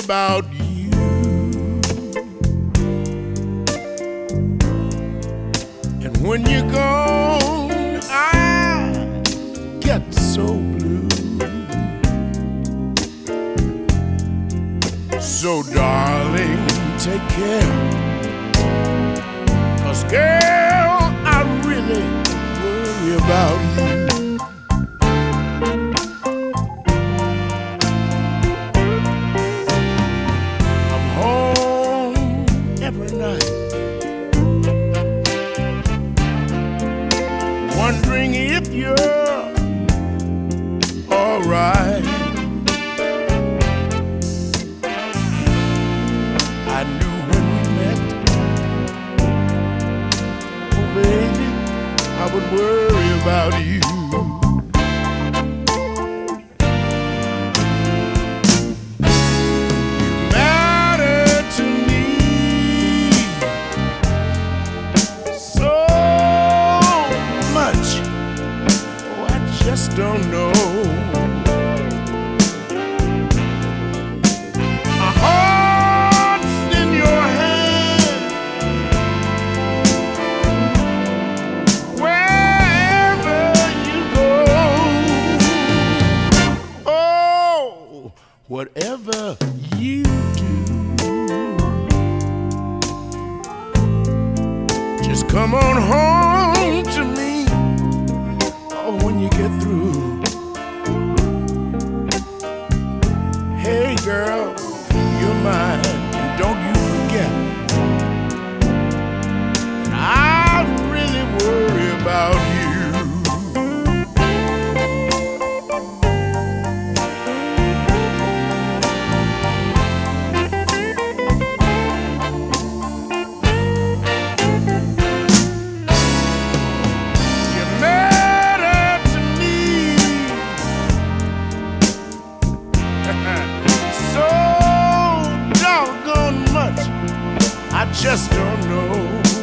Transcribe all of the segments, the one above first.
about you. And when you're gone, I get so blue. So darling, take care, 'cause girl, I really worry about you. I'm home every night, wondering if you're alright. I knew when we met, oh baby, I would worry about you. You matter to me so much, oh I just don't know. Whatever you do, just come on home to me. Oh, when you get through. Hey girl, you're mine, and don't you forget. And I really worry about you. I just don't know.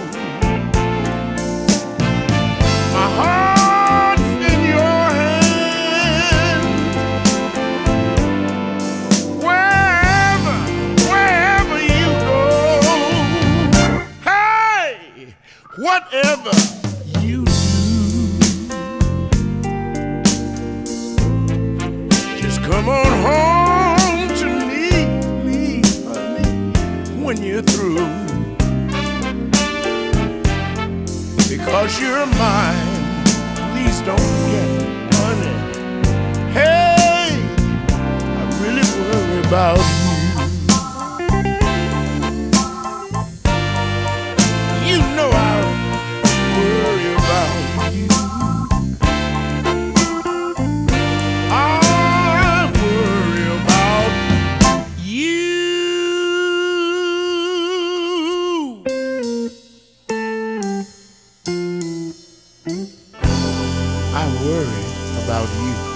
My heart's in your hand. Wherever you go. Hey, whatever you do, just come on home to me, honey, when you're through. Because you're mine, please don't forget, honey. Hey, I really worry about you. You know I worry about you. I worry about you. I worry about you.